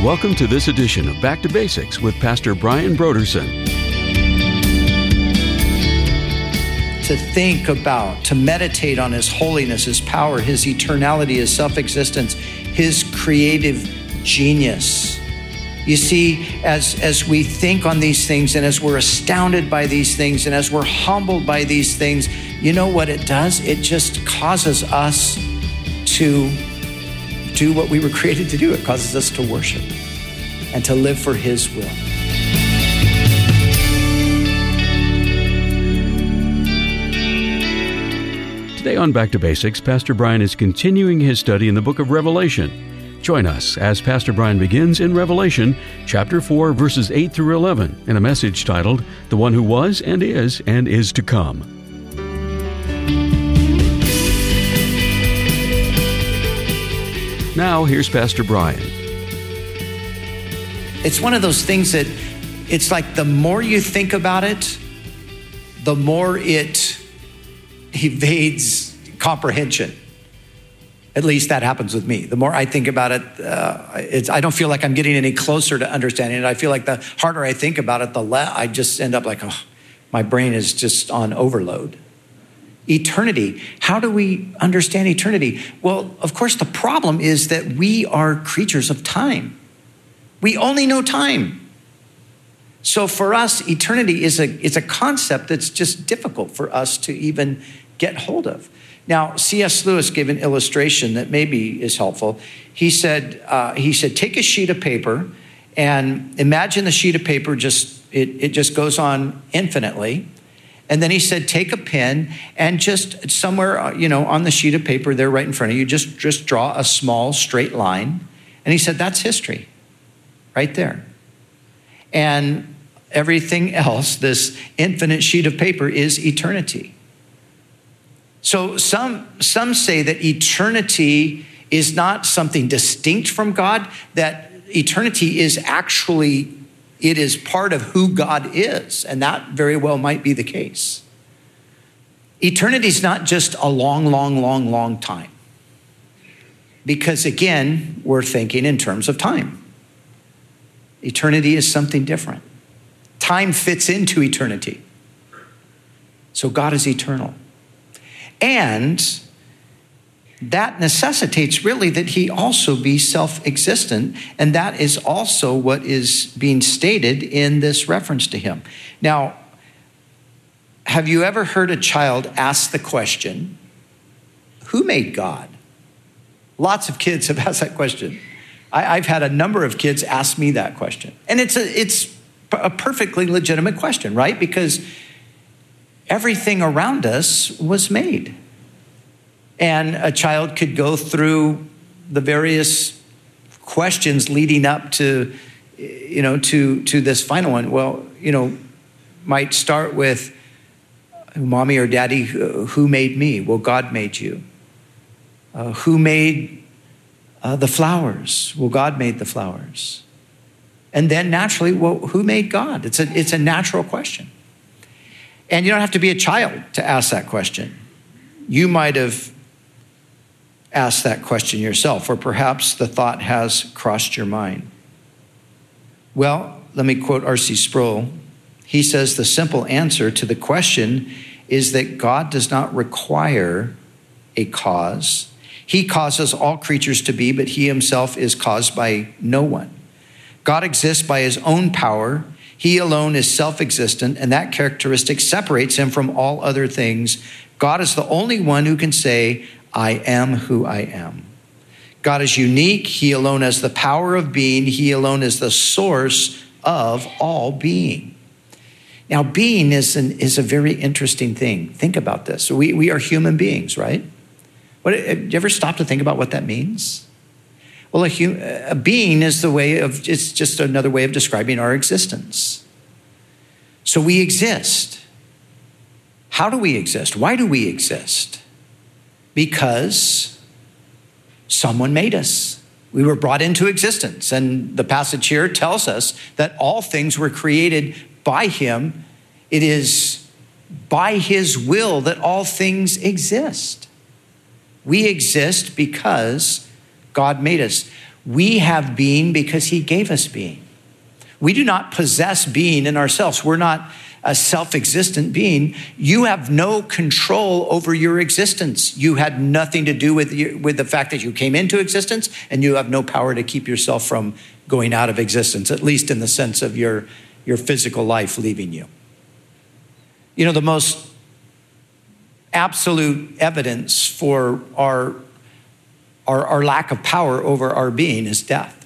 Welcome to this edition of Back to Basics with Pastor Brian Broderson. To think about, to meditate on His holiness, His power, His eternality, His self-existence, His creative genius. You see, as we think on these things and as we're astounded by these things and as we're humbled by these things, you know what it does? It just causes us to do what we were created to do. It causes us to worship and to live for His will. Today on Back to Basics, Pastor Brian is continuing his study in the book of Revelation. Join us as Pastor Brian begins in Revelation chapter 4, verses 8 through 11, in a message titled, The One Who Was and is to Come. Now, here's Pastor Brian. It's one of those things that it's like the more you think about it, the more it evades comprehension. At least that happens with me. The more I think about it, I don't feel like I'm getting any closer to understanding it. I feel like the harder I think about it, the less I just end up like, oh, my brain is just on overload. Eternity. How do we understand eternity? Well, of course, the problem is that we are creatures of time. We only know time. So for us, eternity is a concept that's just difficult for us to even get hold of. Now, C.S. Lewis gave an illustration that maybe is helpful. He said, take a sheet of paper and imagine the sheet of paper it just goes on infinitely. And then he said, take a pen and just somewhere, on the sheet of paper there right in front of you, just draw a small straight line. And he said, that's history right there. And everything else, this infinite sheet of paper, is eternity. So some say that eternity is not something distinct from God, that eternity is actually, it is part of who God is, and that very well might be the case. Eternity is not just a long, long, long, long time. Because again, we're thinking in terms of time. Eternity is something different. Time fits into eternity. So God is eternal. And that necessitates really that He also be self-existent. And that is also what is being stated in this reference to Him. Now, have you ever heard a child ask the question, who made God? Lots of kids have asked that question. I've had a number of kids ask me that question. And it's a perfectly legitimate question, right? Because everything around us was made. And a child could go through the various questions leading up to this final one. Well, might start with, mommy or daddy, who made me? Well, God made you. Who made the flowers? Well, God made the flowers. And then naturally, well, who made God? It's a natural question. And you don't have to be a child to ask that question. You might have asked that question yourself, or perhaps the thought has crossed your mind. Well, let me quote R.C. Sproul. He says, the simple answer to the question is that God does not require a cause. He causes all creatures to be, but He Himself is caused by no one. God exists by His own power. He alone is self-existent, and that characteristic separates Him from all other things. God is the only one who can say, I am who I am. God is unique. He alone has the power of being. He alone is the source of all being. Now, being is a very interesting thing. Think about this. We are human beings, right? Have you ever stopped to think about what that means? Well, a being is it's just another way of describing our existence. So we exist. How do we exist? Why do we exist? Because someone made us. We were brought into existence. And the passage here tells us that all things were created by Him. It is by His will that all things exist. We exist because God made us. We have being because he gave us being. We do not possess being in ourselves. We're not a self-existent being. You have no control over your existence. You had nothing to do with the fact that you came into existence, and you have no power to keep yourself from going out of existence, at least in the sense of your physical life leaving you. You know, the most absolute evidence for our lack of power over our being is death.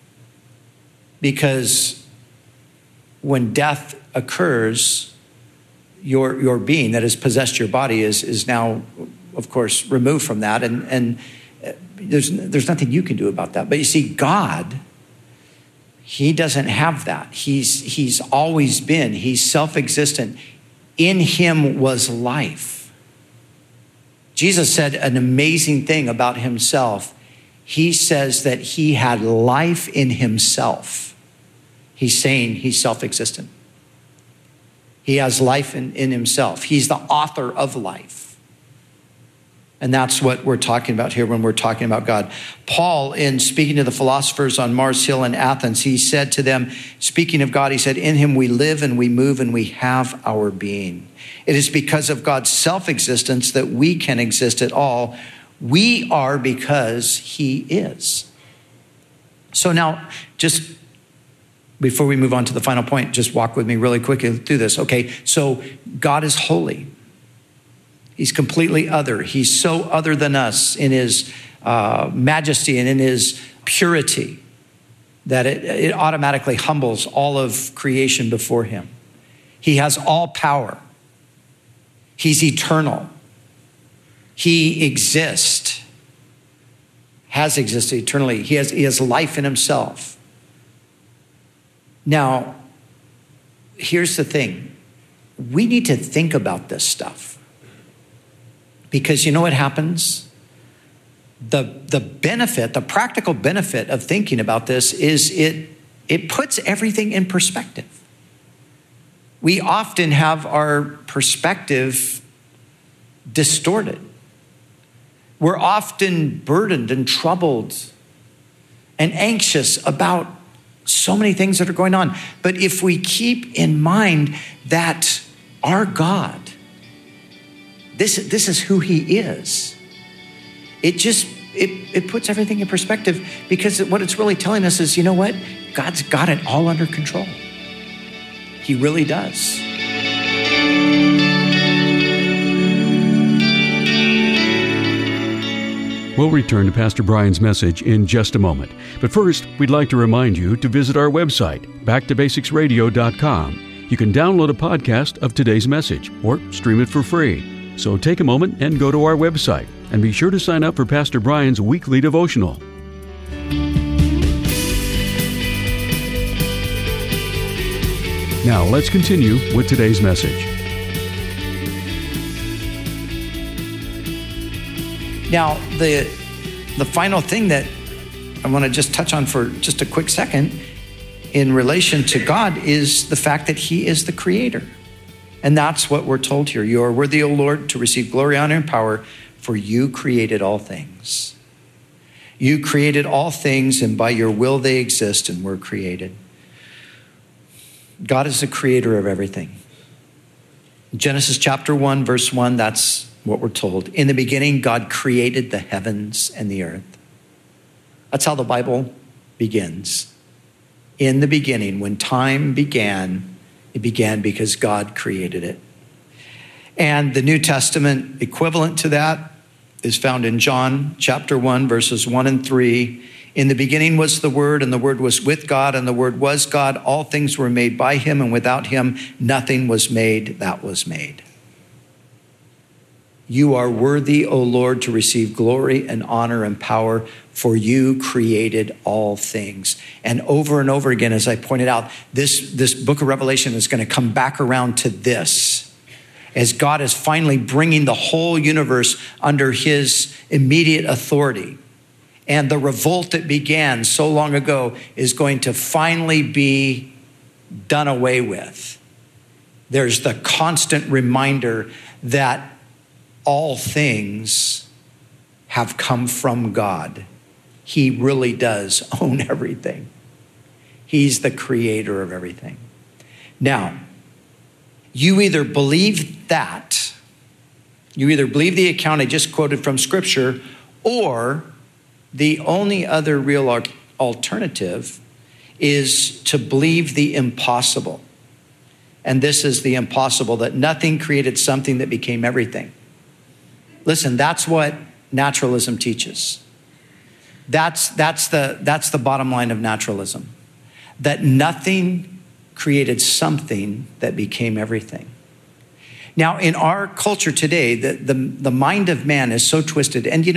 Because when death occurs, your being that has possessed your body is now, of course, removed from that, and there's nothing you can do about that. But you see, God, he doesn't have that. He's always been. He's self-existent. In him was life. Jesus said an amazing thing about himself. He says that he had life in himself. He's saying he's self-existent. He has life in himself. He's the author of life. And that's what we're talking about here when we're talking about God. Paul, in speaking to the philosophers on Mars Hill in Athens, he said to them, speaking of God, he said, in him we live and we move and we have our being. It is because of God's self-existence that we can exist at all. We are because he is. So now, just before we move on to the final point, just walk with me really quickly through this. Okay, so God is holy. He's completely other. He's so other than us in his majesty and in his purity that it automatically humbles all of creation before him. He has all power. He's eternal. He exists, has existed eternally. He has life in himself. Now, here's the thing. We need to think about this stuff. Because you know what happens? The benefit, the practical benefit of thinking about this is it puts everything in perspective. We often have our perspective distorted. We're often burdened and troubled and anxious about so many things that are going on. But if we keep in mind that our God, this is who he is, it puts everything in perspective, because what it's really telling us is, you know what? God's got it all under control. He really does. We'll return to Pastor Brian's message in just a moment. But first, we'd like to remind you to visit our website, backtobasicsradio.com. You can download a podcast of today's message or stream it for free. So take a moment and go to our website, and be sure to sign up for Pastor Brian's weekly devotional. Now let's continue with today's message. Now, the final thing that I want to just touch on for just a quick second in relation to God is the fact that he is the creator. And that's what we're told here. You are worthy, O Lord, to receive glory, honor, and power, for you created all things. You created all things, and by your will they exist and were created. God is the creator of everything. Genesis chapter 1, verse 1, that's what we're told. In the beginning, God created the heavens and the earth. That's how the Bible begins. In the beginning, when time began, it began because God created it. And the New Testament equivalent to that is found in John chapter 1, verses 1 and 3. In the beginning was the Word, and the Word was with God, and the Word was God. All things were made by him, and without him, nothing was made that was made. You are worthy, O Lord, to receive glory and honor and power, for you created all things. And over again, as I pointed out, this book of Revelation is going to come back around to this, as God is finally bringing the whole universe under his immediate authority. And the revolt that began so long ago is going to finally be done away with. There's the constant reminder that all things have come from God. he really does own everything. He's the creator of everything. Now, you either believe that, you either believe the account I just quoted from Scripture, or the only other real alternative is to believe the impossible. And this is the impossible, that nothing created something that became everything. Listen, that's what naturalism teaches. That's the bottom line of naturalism. That nothing created something that became everything. Now, in our culture today, the mind of man is so twisted. And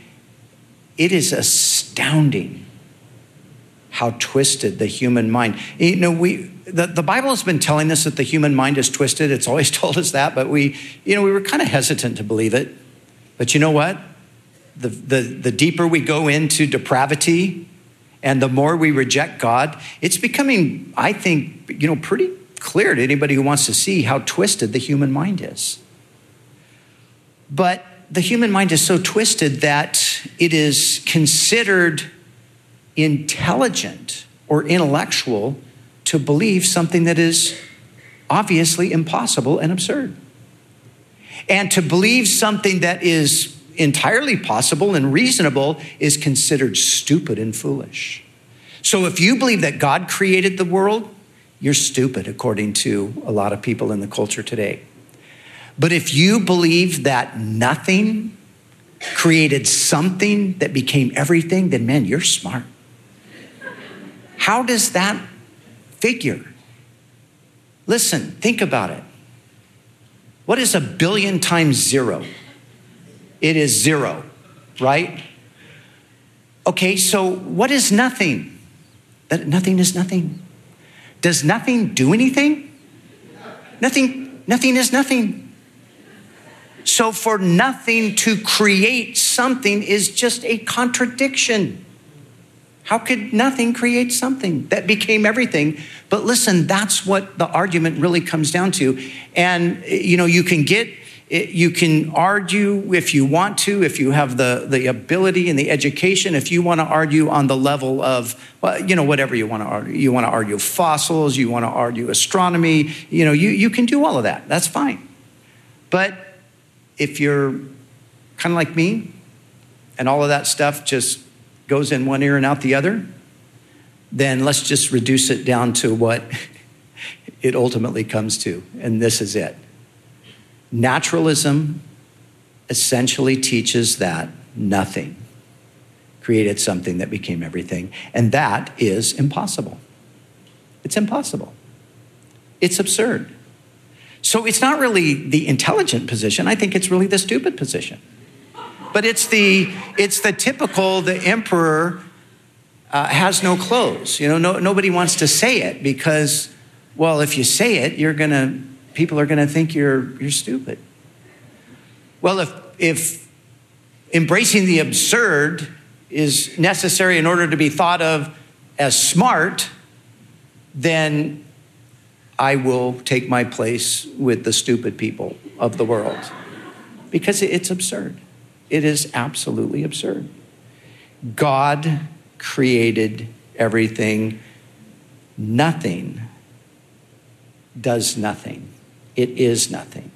it is astounding how twisted the human mind. The Bible has been telling us that the human mind is twisted. It's always told us that, but we were kind of hesitant to believe it. But you know what? The deeper we go into depravity and the more we reject God, it's becoming, I think, pretty clear to anybody who wants to see how twisted the human mind is. But the human mind is so twisted that it is considered intelligent or intellectual to believe something that is obviously impossible and absurd. And to believe something that is entirely possible and reasonable is considered stupid and foolish. So if you believe that God created the world, you're stupid, according to a lot of people in the culture today. But if you believe that nothing created something that became everything, then man, you're smart. How does that figure? Listen, think about it. What is 1 billion times 0? It is 0, right? Okay, so what is nothing? That nothing is nothing. Does nothing do anything? Nothing is nothing. So for nothing to create something is just a contradiction. How could nothing create something that became everything? But listen, that's what the argument really comes down to. And you can argue if you want to, if you have the ability and the education, if you want to argue on the level of, whatever you want to argue. You want to argue fossils, you want to argue astronomy, you can do all of that. That's fine. But if you're kind of like me and all of that stuff just goes in one ear and out the other, then let's just reduce it down to what it ultimately comes to. And this is it. Naturalism essentially teaches that nothing created something that became everything. And that is impossible. It's impossible. It's absurd. So it's not really the intelligent position. I think it's really the stupid position. But it's the typical, the emperor has no clothes. Nobody wants to say it because, well, if you say it, people are gonna think you're stupid. Well, if embracing the absurd is necessary in order to be thought of as smart, then I will take my place with the stupid people of the world because it's absurd. It is absolutely absurd. God created everything. Nothing does nothing. It is nothing.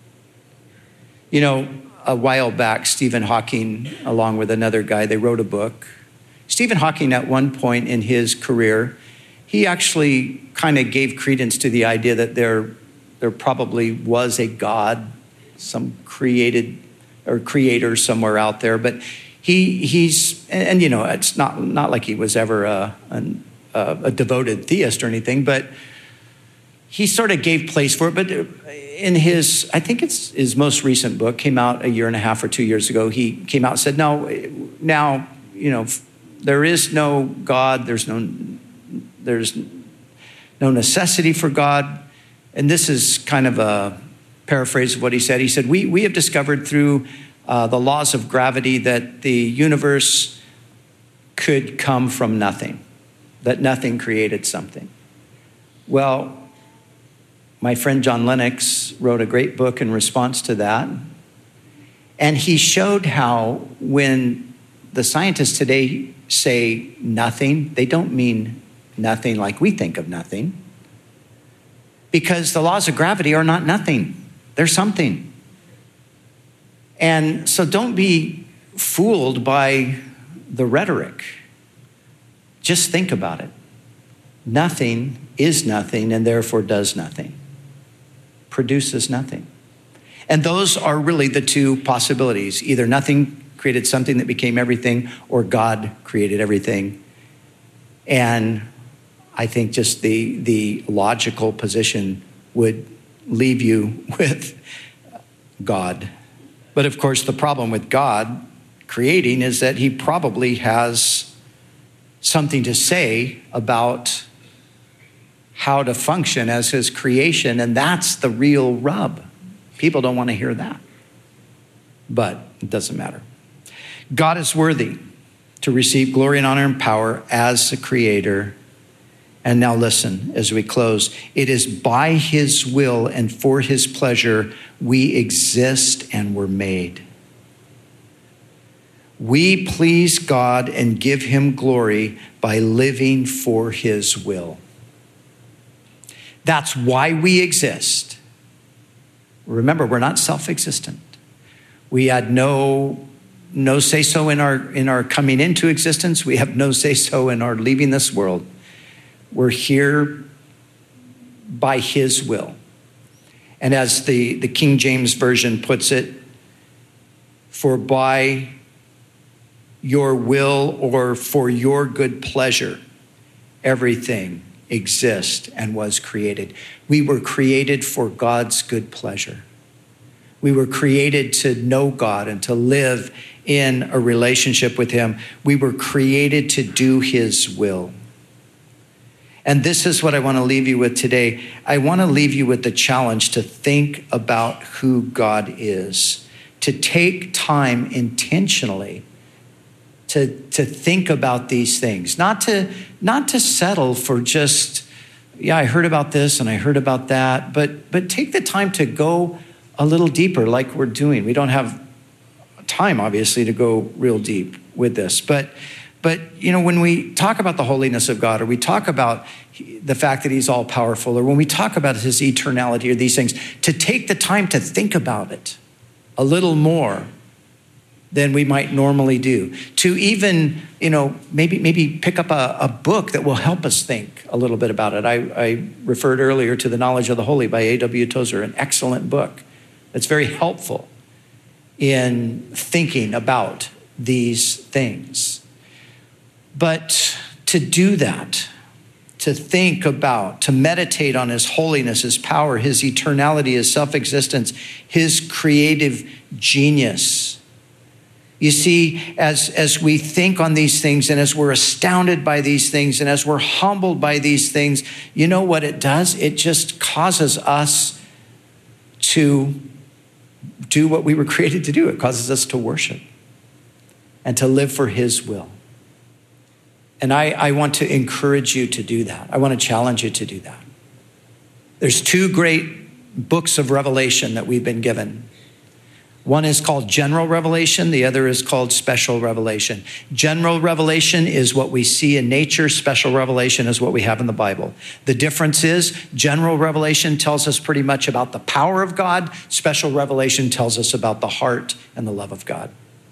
A while back, Stephen Hawking, along with another guy, they wrote a book. Stephen Hawking, at one point in his career, he actually kind of gave credence to the idea that there probably was a God, some creator somewhere out there. But he's it's not like he was ever a devoted theist or anything, but he sort of gave place for it. But in I think it's his most recent book, came out 1.5 years or 2 years ago, he came out and said, no, now, there is no God, there's no necessity for God. And this is kind of a paraphrase of what he said. He said, we have discovered through the laws of gravity that the universe could come from nothing, that nothing created something. Well, my friend John Lennox wrote a great book in response to that. And he showed how when the scientists today say nothing, they don't mean nothing like we think of nothing, because the laws of gravity are not nothing. They're something. And so don't be fooled by the rhetoric. Just think about it. Nothing is nothing and therefore does nothing. Produces nothing. And those are really the two possibilities. Either nothing created something that became everything, or God created everything. And I think just the logical position would leave you with God. But of course, the problem with God creating is that he probably has something to say about how to function as his creation, and that's the real rub. People don't want to hear that, but it doesn't matter. God is worthy to receive glory and honor and power as the creator. And now listen, as we close, it is by his will and for his pleasure we exist and were made. We please God and give him glory by living for his will. That's why we exist. Remember, we're not self-existent. We had no say-so in our coming into existence. We have no say-so in our leaving this world. We're here by his will. And as the King James Version puts it, for by your will or for your good pleasure, everything exists and was created. We were created for God's good pleasure. We were created to know God and to live in a relationship with him. We were created to do his will. And this is what I want to leave you with today. I want to leave you with the challenge to think about who God is, to take time intentionally to think about these things, not to settle for just, yeah, I heard about this and I heard about that, but take the time to go a little deeper like we're doing. We don't have time, obviously, to go real deep with this, but you know, when we talk about the holiness of God, or we talk about the fact that he's all powerful, or when we talk about his eternality or these things, to take the time to think about it a little more than we might normally do, to even, you know, maybe pick up a book that will help us think a little bit about it. I referred earlier to The Knowledge of the Holy by A.W. Tozer, an excellent book that's very helpful in thinking about these things. But to do that, to think about, to meditate on his holiness, his power, his eternality, his self-existence, his creative genius. You see, as we think on these things and as we're astounded by these things and as we're humbled by these things, you know what it does? It just causes us to do what we were created to do. It causes us to worship and to live for his will. And I want to encourage you to do that. I want to challenge you to do that. There's two great books of Revelation that we've been given. One is called General Revelation. The other is called Special Revelation. General Revelation is what we see in nature. Special Revelation is what we have in the Bible. The difference is General Revelation tells us pretty much about the power of God. Special Revelation tells us about the heart and the love of God.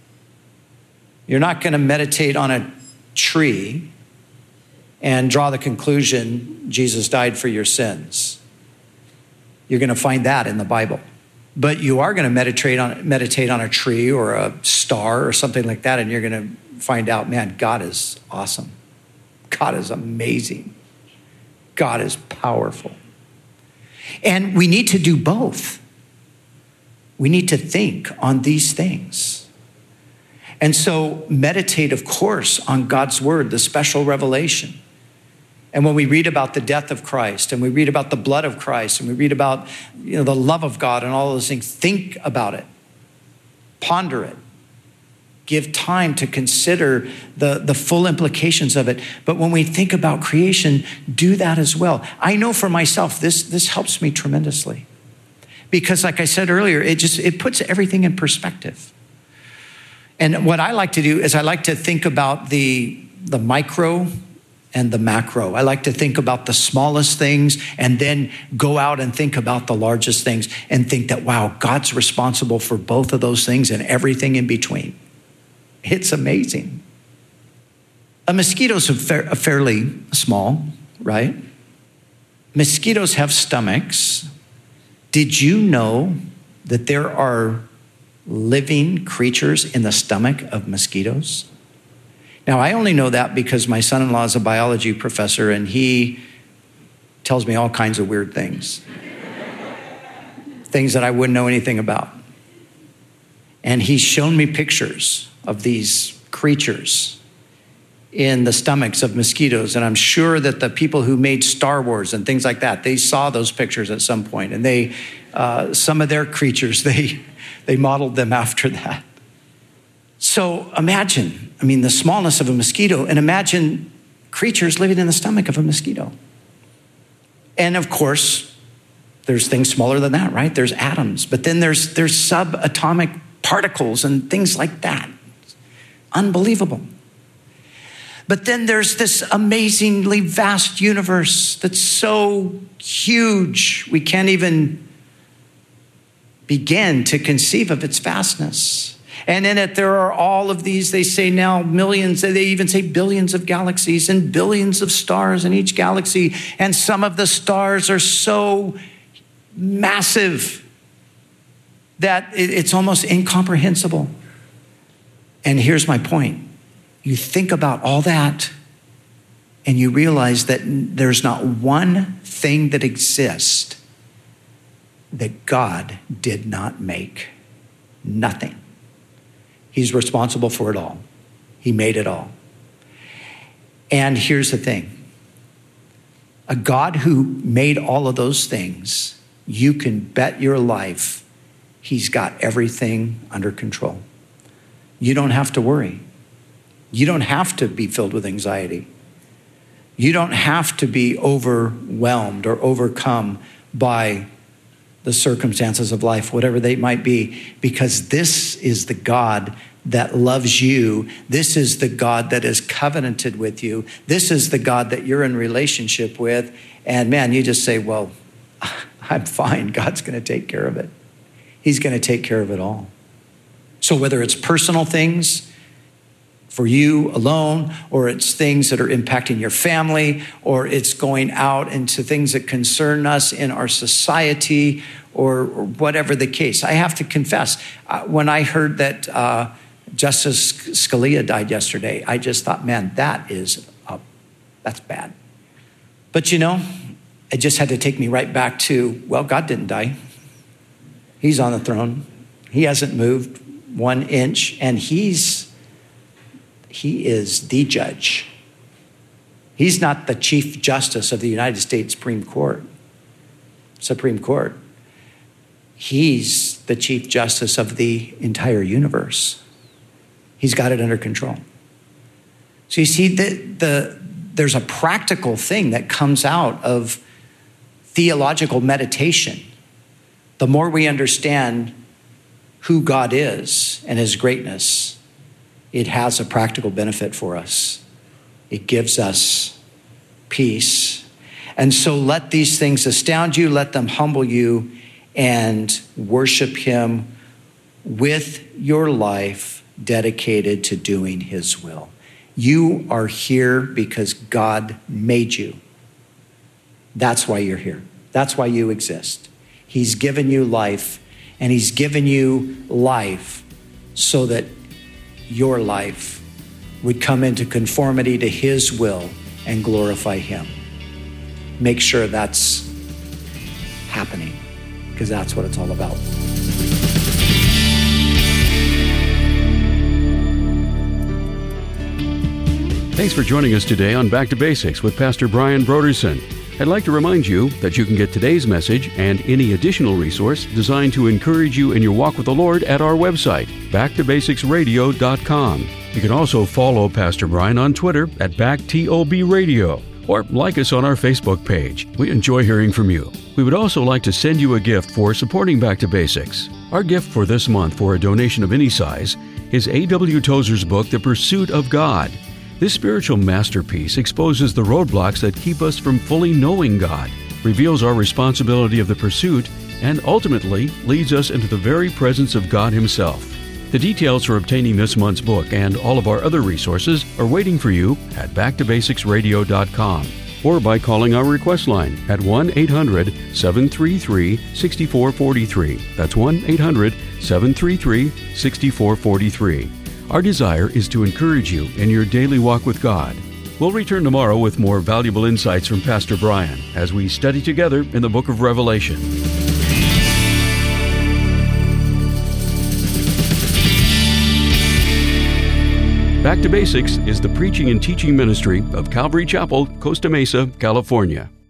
You're not going to meditate on a tree and draw the conclusion Jesus died for your sins. You're going to find that in the Bible. But you are going to meditate on a tree or a star or something like that, and you're going to find out, man, God is awesome. God is amazing. God is powerful. And we need to do both. We need to think on these things. And so meditate, of course, on God's word, the special revelation. And when we read about the death of Christ and we read about the blood of Christ and we read about, you know, the love of God and all those things, think about it, ponder it, give time to consider the full implications of it. But when we think about creation, do that as well. I know for myself, this helps me tremendously because like I said earlier, it puts everything in perspective. And what I like to do is I like to think about the micro and the macro. I like to think about the smallest things and then go out and think about the largest things and think that, wow, God's responsible for both of those things and everything in between. It's amazing. A mosquito's fairly small, right? Mosquitoes have stomachs. Did you know that there are living creatures in the stomach of mosquitoes? Now, I only know that because my son-in-law is a biology professor and he tells me all kinds of weird things. Things that I wouldn't know anything about. And he's shown me pictures of these creatures in the stomachs of mosquitoes. And I'm sure that the people who made Star Wars and things like that, they saw those pictures at some point. And they, some of their creatures, they modeled them after that. So imagine, the smallness of a mosquito, and imagine creatures living in the stomach of a mosquito. And of course, there's things smaller than that, right? There's atoms, but then there's subatomic particles and things like that. Unbelievable. But then there's this amazingly vast universe that's so huge, we can't even begin to conceive of its vastness. And in it, there are all of these, they say now millions, they even say billions of galaxies and billions of stars in each galaxy. And some of the stars are so massive that it's almost incomprehensible. And here's my point. You think about all that and you realize that there's not one thing that exists that God did not make. Nothing. He's responsible for it all. He made it all. And here's the thing. A God who made all of those things, you can bet your life he's got everything under control. You don't have to worry. You don't have to be filled with anxiety. You don't have to be overwhelmed or overcome by the circumstances of life, whatever they might be, because this is the God that loves you. This is the God that is covenanted with you. This is the God that you're in relationship with. And man, you just say, well, I'm fine. God's going to take care of it. He's going to take care of it all. So whether it's personal things for you alone, or it's things that are impacting your family, or it's going out into things that concern us in our society, or whatever the case. I have to confess, when I heard that Justice Scalia died yesterday, I just thought, man, that's bad. But it just had to take me right back to, well, God didn't die. He's on the throne. He hasn't moved 1 inch, and he is the judge. He's not the Chief Justice of the United States Supreme Court. He's the Chief Justice of the entire universe. He's got it under control. So you see, there's a practical thing that comes out of theological meditation. The more we understand who God is and his greatness, it has a practical benefit for us. It gives us peace. And so let these things astound you, let them humble you, and worship him with your life dedicated to doing his will. You are here because God made you. That's why you're here. That's why you exist. He's given you life, and he's given you life so that your life would come into conformity to his will and glorify him. Make sure that's happening, because that's what it's all about. Thanks for joining us today on Back to Basics with Pastor Brian Brodersen. I'd like to remind you that you can get today's message and any additional resource designed to encourage you in your walk with the Lord at our website, backtobasicsradio.com. You can also follow Pastor Brian on Twitter at BackTOBRadio, or like us on our Facebook page. We enjoy hearing from you. We would also like to send you a gift for supporting Back to Basics. Our gift for this month for a donation of any size is A.W. Tozer's book, The Pursuit of God. This spiritual masterpiece exposes the roadblocks that keep us from fully knowing God, reveals our responsibility of the pursuit, and ultimately leads us into the very presence of God Himself. The details for obtaining this month's book and all of our other resources are waiting for you at backtobasicsradio.com or by calling our request line at 1-800-733-6443. That's 1-800-733-6443. Our desire is to encourage you in your daily walk with God. We'll return tomorrow with more valuable insights from Pastor Brian as we study together in the book of Revelation. Back to Basics is the preaching and teaching ministry of Calvary Chapel, Costa Mesa, California.